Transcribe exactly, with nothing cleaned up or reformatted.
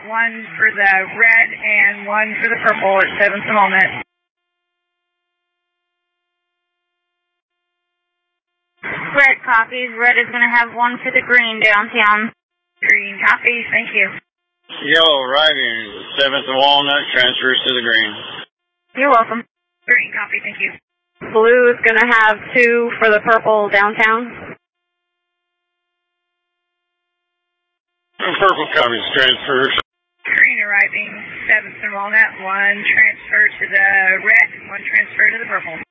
one for the red, and one for the purple at seventh and Walnut. Red copies. Red is going to have one for the green downtown. Green copies, thank you. Yellow arriving seventh and Walnut, transfers to the green. You're welcome. Green copy, thank you. Blue is going to have two for the purple downtown. Purple copies, transfers. Green arriving seventh and Walnut, one transfer to the red, one transfer to the purple.